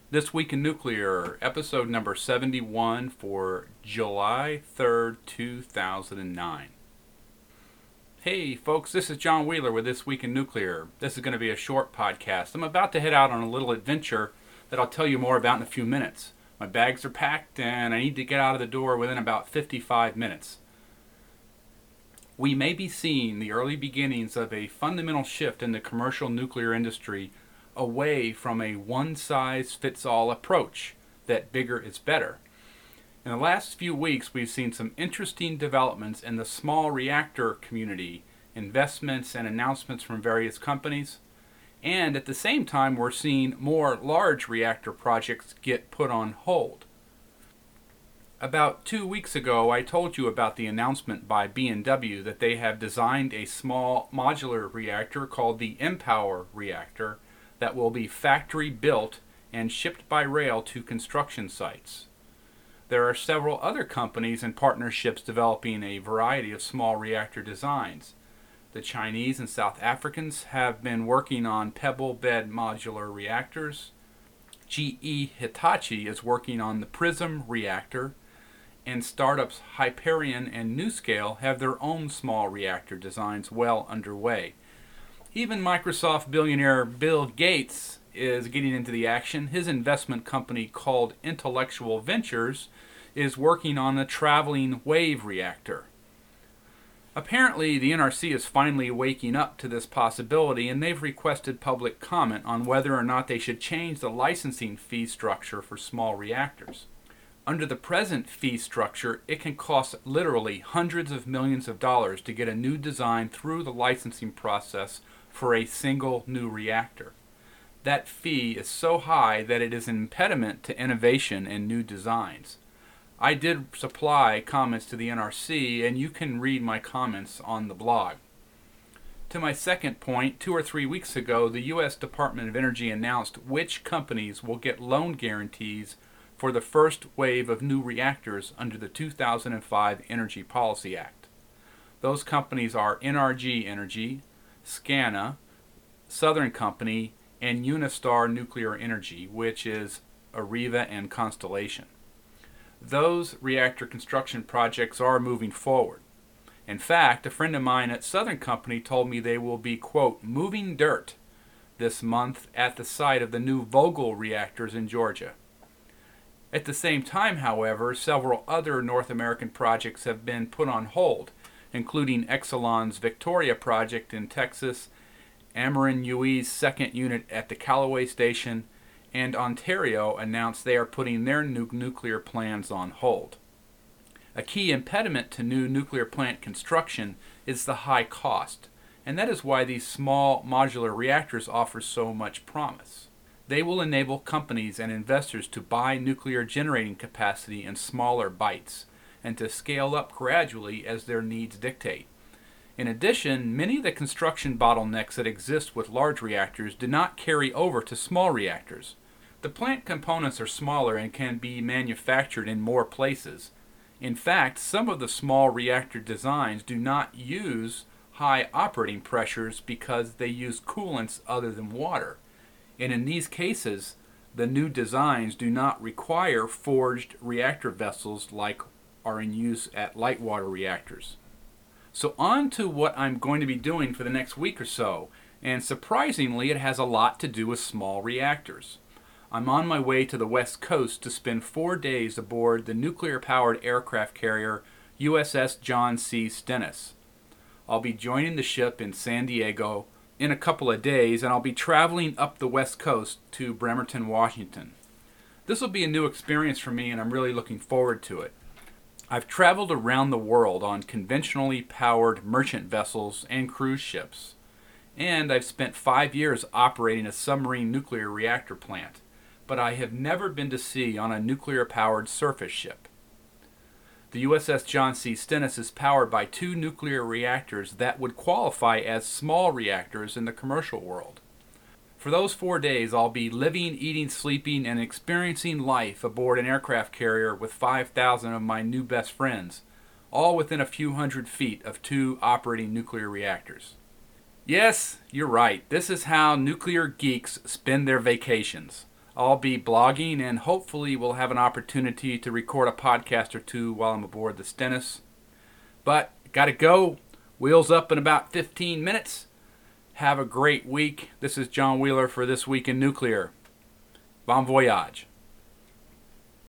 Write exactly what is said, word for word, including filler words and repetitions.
This Week in Nuclear, episode number seventy-one for July third, two thousand nine. Hey folks, this is John Wheeler with This Week in Nuclear. This is going to be a short podcast. I'm about to head out on a little adventure that I'll tell you more about in a few minutes. My bags are packed and I need to get out of the door within about fifty-five minutes. We may be seeing the early beginnings of a fundamental shift in the commercial nuclear industry away from a one-size-fits-all approach that bigger is better. In the last few weeks, we've seen some interesting developments in the small reactor community, investments and announcements from various companies, and at the same time, we're seeing more large reactor projects get put on hold. About two weeks ago, I told you about the announcement by B and W that they have designed a small modular reactor called the mPower reactor that will be factory built and shipped by rail to construction sites. There are several other companies and partnerships developing a variety of small reactor designs. The Chinese and South Africans have been working on pebble bed modular reactors. G E Hitachi is working on the PRISM reactor, and startups Hyperion and NuScale have their own small reactor designs well underway. Even Microsoft billionaire Bill Gates is getting into the action. His investment company called Intellectual Ventures is working on a traveling wave reactor. Apparently, the N R C is finally waking up to this possibility, and they've requested public comment on whether or not they should change the licensing fee structure for small reactors. Under the present fee structure, it can cost literally hundreds of millions of dollars to get a new design through the licensing process for a single new reactor. That fee is so high that it is an impediment to innovation and new designs. I did supply comments to the N R C, and you can read my comments on the blog. To my second point, two or three weeks ago, the U S Department of Energy announced which companies will get loan guarantees for the first wave of new reactors under the two thousand five Energy Policy Act. Those companies are N R G Energy, SCANA, Southern Company, and Unistar Nuclear Energy, which is Areva and Constellation. Those reactor construction projects are moving forward. In fact, a friend of mine at Southern Company told me they will be, quote, moving dirt this month at the site of the new Vogtle reactors in Georgia. At the same time, however, several other North American projects have been put on hold, including Exelon's Victoria project in Texas, Ameren U E's second unit at the Callaway Station, and Ontario announced they are putting their nu- nuclear plans on hold. A key impediment to new nuclear plant construction is the high cost, and that is why these small modular reactors offer so much promise. They will enable companies and investors to buy nuclear generating capacity in smaller bites and to scale up gradually as their needs dictate. In addition, many of the construction bottlenecks that exist with large reactors do not carry over to small reactors. The plant components are smaller and can be manufactured in more places. In fact, some of the small reactor designs do not use high operating pressures because they use coolants other than water. And in these cases, the new designs do not require forged reactor vessels like are in use at light water reactors. So on to what I'm going to be doing for the next week or so, and surprisingly it has a lot to do with small reactors. I'm on my way to the West Coast to spend four days aboard the nuclear-powered aircraft carrier U S S John C. Stennis. I'll be joining the ship in San Diego in a couple of days, and I'll be traveling up the West Coast to Bremerton, Washington. This will be a new experience for me, and I'm really looking forward to it. I've traveled around the world on conventionally powered merchant vessels and cruise ships, and I've spent five years operating a submarine nuclear reactor plant, but I have never been to sea on a nuclear-powered surface ship. The U S S John C. Stennis is powered by two nuclear reactors that would qualify as small reactors in the commercial world. For those four days, I'll be living, eating, sleeping, and experiencing life aboard an aircraft carrier with five thousand of my new best friends, all within a few hundred feet of two operating nuclear reactors. Yes, you're right. This is how nuclear geeks spend their vacations. I'll be blogging, and hopefully we'll have an opportunity to record a podcast or two while I'm aboard the Stennis. But, gotta go. Wheels up in about fifteen minutes. Have a great week. This is John Wheeler for This Week in Nuclear. Bon voyage.